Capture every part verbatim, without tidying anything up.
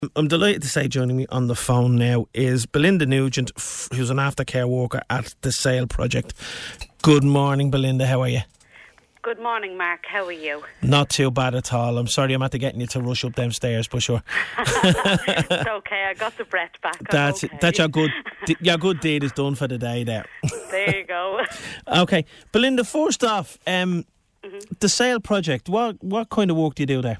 I'm delighted to say joining me on the phone now is Belinda Nugent, f- who's an aftercare worker at the SAIL project. Good morning, Belinda. How are you? Good morning, Mark. How are you? Not too bad at all. I'm sorry I'm after getting you to rush up them stairs, but sure. It's okay. I got the breath back. I'm That's okay. that's your good your good deed is done for the day there. There you go. Okay, Belinda. First off, um, mm-hmm. the SAIL project. What what kind of work do you do there?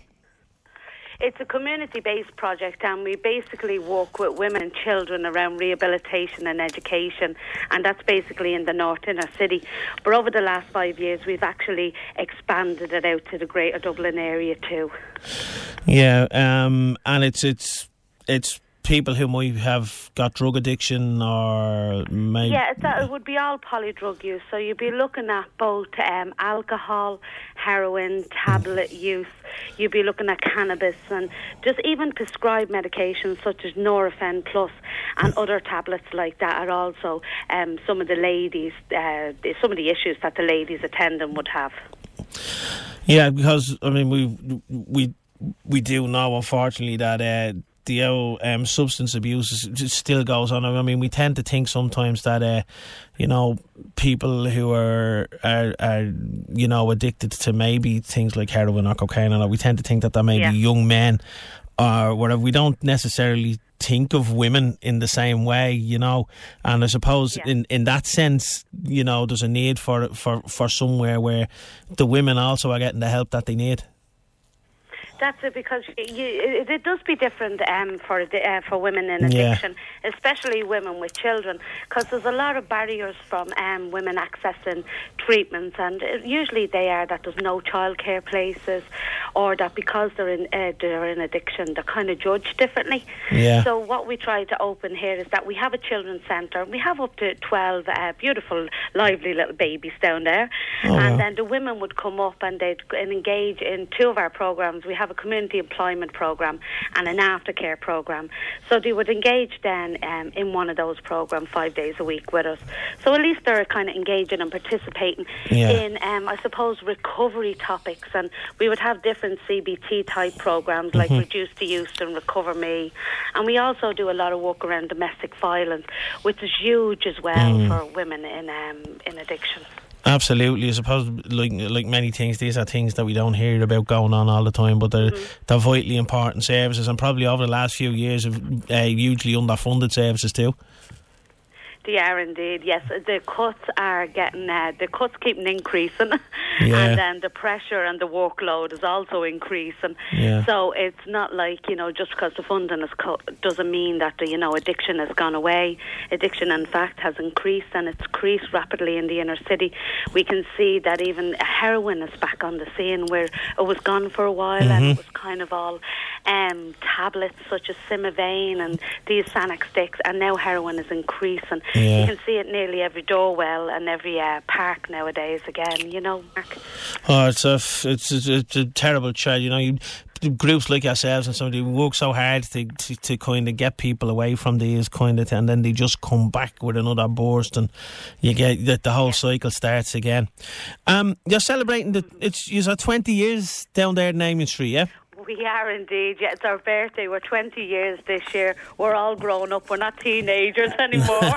It's a community-based project, and we basically work with women and children around rehabilitation and education, and that's basically in the north inner city. But over the last five years, we've actually expanded it out to the Greater Dublin area too. Yeah, um, and it's it's it's people who might have got drug addiction or may yeah, it's, uh, it would be all polydrug use. So you'd be looking at both um, alcohol, heroin, tablet use. You'd be looking at cannabis and just even prescribed medications such as Nurofen Plus and other tablets like that are also um, some of the ladies, uh, some of the issues that the ladies attending would have. Yeah, because I mean we we we do know unfortunately that uh, the old um, substance abuse is, still goes on. I mean, we tend to think sometimes that uh, you know, people who are, are are you know addicted to maybe things like heroin or cocaine, and we tend to think that they're maybe yeah. young men or whatever. We don't necessarily think of women in the same way, you know. And I suppose yeah. in, in that sense, you know, there's a need for for for somewhere where the women also are getting the help that they need. That's it, because you, it, it does be different um, for uh, for women in addiction, yeah. especially women with children, because there's a lot of barriers from um, women accessing treatments, and usually they are that there's no childcare places, or that because they're in uh, they're in addiction, they're kind of judged differently. Yeah. So what we try to open here is that we have a children's centre. We have up to twelve uh, beautiful, lively little babies down there, oh, and wow. then the women would come up and they'd engage in two of our programmes. We have a community employment programme and an aftercare programme. So they would engage then um, in one of those programmes five days a week with us. So at least they're kind of engaging and participating yeah. in, um, I suppose, recovery topics. And we would have different C B T type programmes like mm-hmm. Reduce the Use and Recover Me. And we also do a lot of work around domestic violence, which is huge as well mm. for women in um, in addiction. Absolutely. I suppose like like many things, these are things that we don't hear about going on all the time, but they're, mm-hmm. they're vitally important services, and probably over the last few years have uh, hugely underfunded services too. They are indeed, yes. The cuts are getting, uh, the cuts keep increasing, yeah. and then the pressure and the workload is also increasing. Yeah. So it's not like, you know, just because the funding is cut doesn't mean that the, you know, addiction has gone away. Addiction, in fact, has increased, and it's increased rapidly in the inner city. We can see that even heroin is back on the scene, where it was gone for a while, mm-hmm. and it was kind of all um, tablets such as Simavane and these Xanax sticks, and now heroin is increasing. Yeah. You can see it nearly every doorwell and every uh, park nowadays again, you know, Mark. Oh, it's a, it's a, it's a terrible trend, you know. You, groups like yourselves and somebody work so hard to, to, to kind of get people away from these kind of thing, and then they just come back with another burst, and you get that the whole yeah. cycle starts again. Um, you're celebrating the, it's, you're twenty years down there at Naming Street, yeah? We are indeed, yeah. It's our birthday. We're twenty years this year. We're all grown up. We're not teenagers anymore.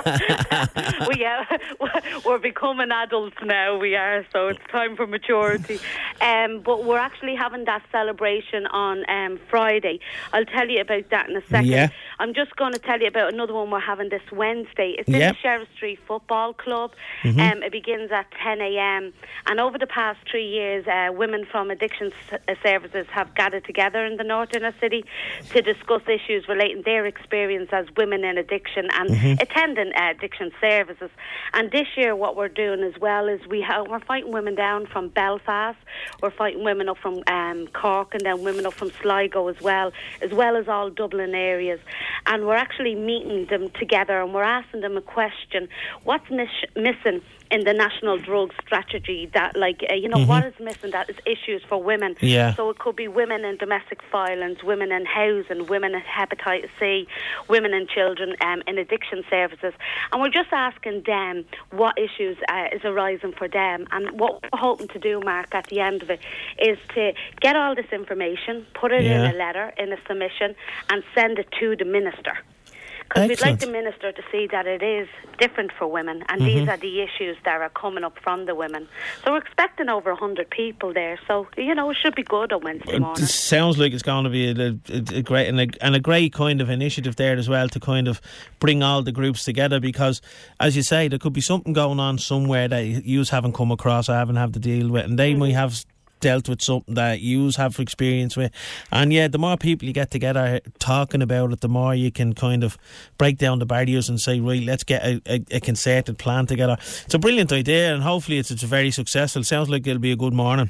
we are, we're becoming adults now, we are, so it's time for maturity. Um, but we're actually having that celebration on um, Friday. I'll tell you about that in a second. Yeah. I'm just going to tell you about another one we're having this Wednesday. It's in yep. the Sheriff Street Football Club. Mm-hmm. Um, it begins at ten a.m. And over the past three years, uh, women from addiction s- services have gathered together in the north inner city to discuss issues relating their experience as women in addiction and mm-hmm. attending uh, addiction services. And this year what we're doing as well is we have, we're fighting women down from Belfast, we're fighting women up from um, Cork, and then women up from Sligo as well, as well as all Dublin areas. And we're actually meeting them together, and we're asking them a question: what's mis- missing in the national drug strategy that, like, uh, you know, mm-hmm. what is missing, that is issues for women. Yeah. So it could be women in domestic violence, women in housing, women in hepatitis C, women and children um, in addiction services. And we're just asking them what issues uh, is arising for them. And what we're hoping to do, Mark, at the end of it, is to get all this information, put it yeah. in a letter, in a submission, and send it to the minister. Because we'd like the minister to see that it is different for women, and mm-hmm. these are the issues that are coming up from the women. So we're expecting over one hundred people there. So, you know, it should be good on Wednesday morning. It sounds like it's going to be a, a, a great and a, and a great kind of initiative there as well, to kind of bring all the groups together, because, as you say, there could be something going on somewhere that you haven't come across or haven't had to deal with, and they mm-hmm. might have dealt with something that you have experience with. And yeah, the more people you get together talking about it, the more you can kind of break down the barriers and say, right, let's get a, a, a concerted plan together. It's a brilliant idea, and hopefully it's, it's very successful. It sounds like it'll be a good morning.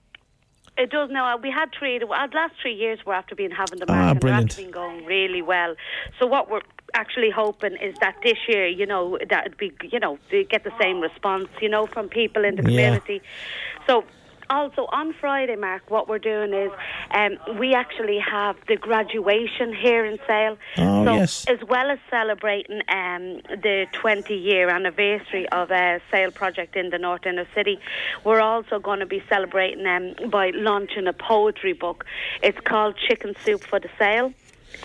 It does now. We had three, the last three years we're after been having the ah, market, brilliant. and been going really well. So what we're actually hoping is that this year, you know, that it'd be, you know, they get the same response, you know, from people in the community. Yeah. So also on Friday, Mark, what we're doing is um, we actually have the graduation here in Sale. Oh, so yes. As well as celebrating um, the twenty-year anniversary of a Sale project in the North Inner City, we're also going to be celebrating um, by launching a poetry book. It's called Chicken Soup for the Sale.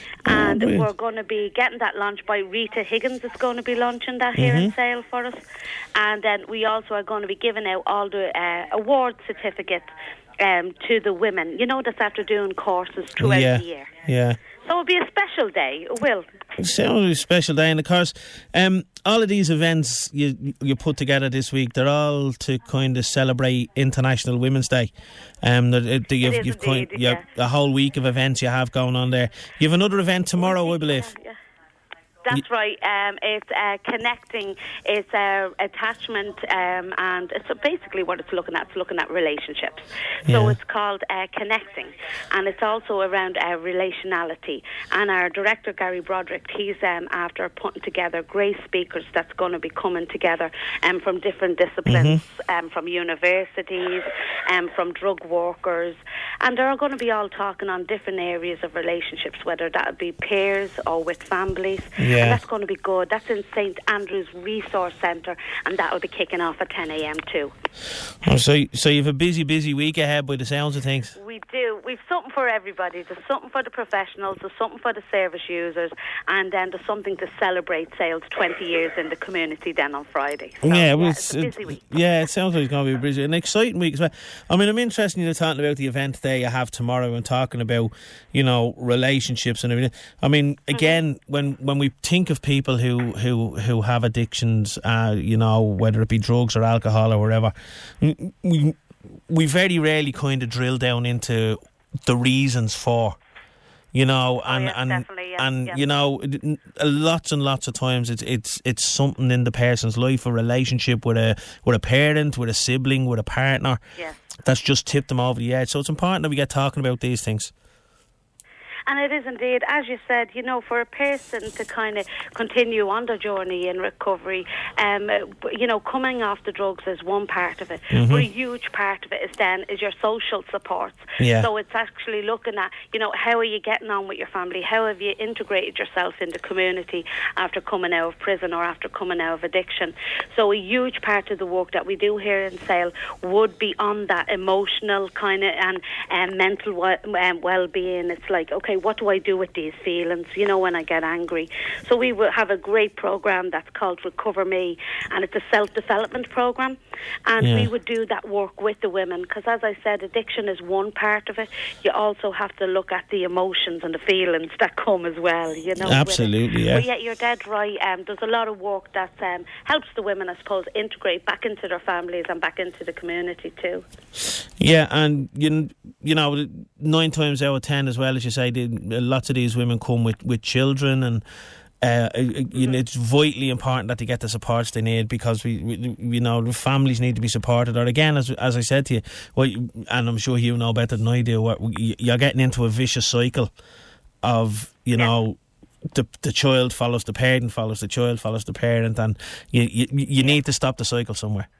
And oh, we're going to be getting that launched by Rita Higgins. Is going to be launching that here mm-hmm. in Sale for us. And then we also are going to be giving out all the uh, award certificates um, to the women, you know, that's after doing courses throughout yeah. the year. Yeah. So it'll be a special day, it will. It sounds like a special day, and of course, um, all of these events you you put together this week, they're all to kind of celebrate International Women's Day. Um, the, the, you've, it is you've indeed, kind, yeah. a whole week of events you have going on there. You have another event tomorrow, I believe. Yeah, yeah. That's right. Um, it's uh, connecting. It's uh, attachment, um, and it's basically what it's looking at. It's looking at relationships. So yeah. it's called uh, Connecting, and it's also around uh, relationality. And our director Gary Broderick, he's um, after putting together great speakers that's going to be coming together um, from different disciplines, mm-hmm. um, from universities, um, from drug workers, and they're going to be all talking on different areas of relationships, whether that be peers or with families. Yeah. And that's going to be good. That's in Saint Andrew's Resource Centre, and that will be kicking off at ten a.m. too. Oh, so, so you have a busy, busy week ahead by the sounds of things. We do. We've something for everybody. There's something for the professionals, there's something for the service users, and then there's something to celebrate Sale's twenty years in the community then on Friday. So, yeah, well, yeah, it's, it's a busy week. Yeah, it sounds like it's going to be a busy, an exciting week as well. I mean, I'm interested in you talking about the event there you have tomorrow and talking about, you know, relationships and everything. I mean, again, mm-hmm. when when we think of people who who who have addictions, uh, you know, whether it be drugs or alcohol or whatever, we we very rarely kind of drill down into the reasons for, you know, and oh, yes, and yeah, and yeah. you know, lots and lots of times it's it's it's something in the person's life, a relationship with a with a parent, with a sibling, with a partner, yes. that's just tipped them over the edge. So it's important that we get talking about these things. And it is indeed, as you said, you know, for a person to kind of continue on the journey in recovery, um, you know, coming off the drugs is one part of it. Mm-hmm. But a huge part of it is then is your social supports. Yeah. So it's actually looking at, you know, how are you getting on with your family? How have you integrated yourself in the community after coming out of prison or after coming out of addiction? So a huge part of the work that we do here in Sale would be on that emotional kind of and um, mental we- um, well-being. It's like, okay, what do I do with these feelings, you know, when I get angry? So we will have a great programme that's called Recover Me, and it's a self-development programme, and yeah. we would do that work with the women, because as I said, addiction is one part of it. You also have to look at the emotions and the feelings that come as well, you know. Absolutely, yeah. But yeah, you're dead right. Um, there's a lot of work that um, helps the women, I suppose, integrate back into their families and back into the community too. Yeah, and you you know, nine times out of ten, as well as you say, they, lots of these women come with, with children, and uh, mm-hmm. you know, it's vitally important that they get the supports they need, because we, we you know, the families need to be supported. Or again, as as I said to you, well, and I'm sure you know better than I do, what you're getting into a vicious cycle of, you yeah. know, the the child follows the parent, follows the child, follows the parent, and you you, you need to stop the cycle somewhere.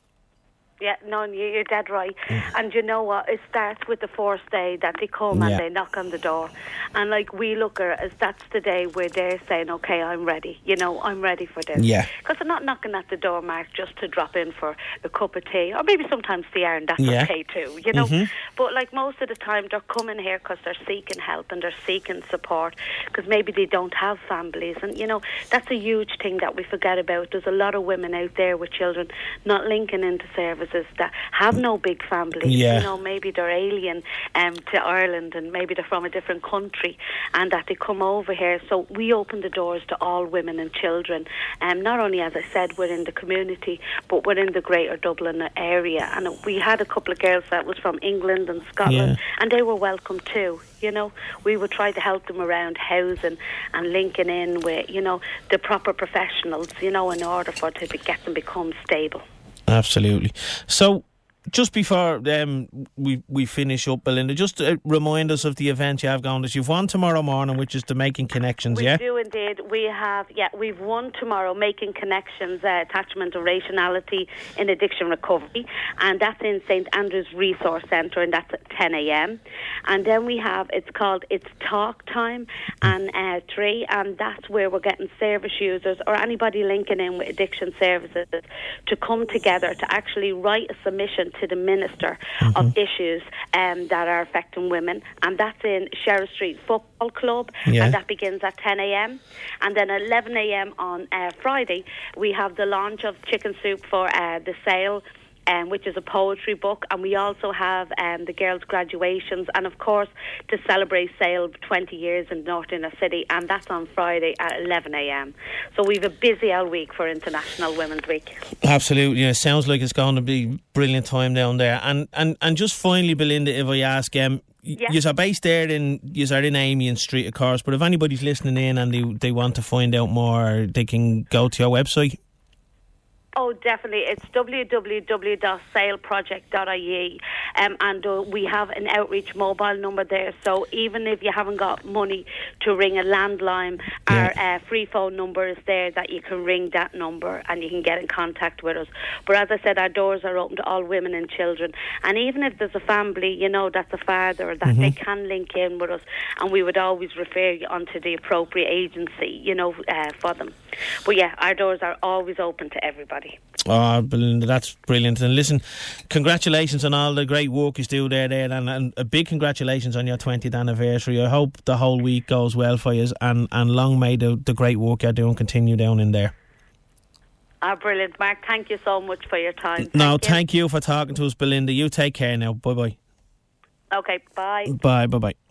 Yeah, no, you're dead right. Mm. And you know what? It starts with the first day that they come yeah. and they knock on the door. And like we look at it as that's the day where they're saying, okay, I'm ready. You know, I'm ready for this. Yeah. Because they're not knocking at the door, Mark, just to drop in for a cup of tea. Or maybe sometimes they are, and that's yeah. okay too, you know. Mm-hmm. But like most of the time, they're coming here because they're seeking help and they're seeking support because maybe they don't have families. And, you know, that's a huge thing that we forget about. There's a lot of women out there with children not linking into services that have no big families. Yeah. You know, maybe they're alien um, to Ireland and maybe they're from a different country and that they come over here. So we open the doors to all women and children. Um, not only, as I said, within the community, but within the Greater Dublin area. And we had a couple of girls that was from England and Scotland, yeah. and they were welcome too. You know, we would try to help them around housing and linking in with, you know, the proper professionals, you know, in order for to be, get them become stable. Absolutely. So, just before um, we we finish up, Belinda, just uh, remind us of the event you have going. You've one tomorrow morning, which is the Making Connections, we yeah? We do indeed. We have, yeah, we've one tomorrow, Making Connections, uh, Attachment and Rationality in Addiction Recovery, and that's in St Andrew's Resource Centre, and that's at ten a.m. And then we have, it's called It's Talk Time, and uh, three, and that's where we're getting service users or anybody linking in with addiction services to come together to actually write a submission to the Minister mm-hmm. of issues um, that are affecting women, and that's in Sheriff Street Football Club, yeah. and that begins at ten a.m. and then at eleven a.m. on uh, Friday we have the launch of Chicken Soup for uh, the Sale, Um, which is a poetry book, and we also have um, the girls' graduations, and of course to celebrate Sale twenty years in North Inner City, and that's on Friday at eleven a.m. So we've a busy old week for International Women's Week. Absolutely, yeah, it sounds like it's going to be brilliant time down there. And and, and just finally, Belinda, if I ask, um, yeah. you are based there in you are in Amiens Street, of course, but if anybody's listening in and they they want to find out more, they can go to your website. Oh, definitely. It's w w w dot sale project dot I E, um, and uh, we have an outreach mobile number there. So even if you haven't got money to ring a landline, yeah. our uh, free phone number is there that you can ring that number and you can get in contact with us. But as I said, our doors are open to all women and children. And even if there's a family, you know, that's a father, that mm-hmm. they can link in with us, and we would always refer you onto the appropriate agency, you know, uh, for them. But yeah, our doors are always open to everybody. Oh, Belinda, that's brilliant. And listen, congratulations on all the great work you do there, there and, and a big congratulations on your twentieth anniversary. I hope the whole week goes well for you, and, and long may the, the great work you're doing continue down in there. Ah, brilliant, Mark. Thank you so much for your time. Thank no, you. thank you for talking to us, Belinda. You take care now. Bye-bye. Okay, bye. Bye, bye-bye.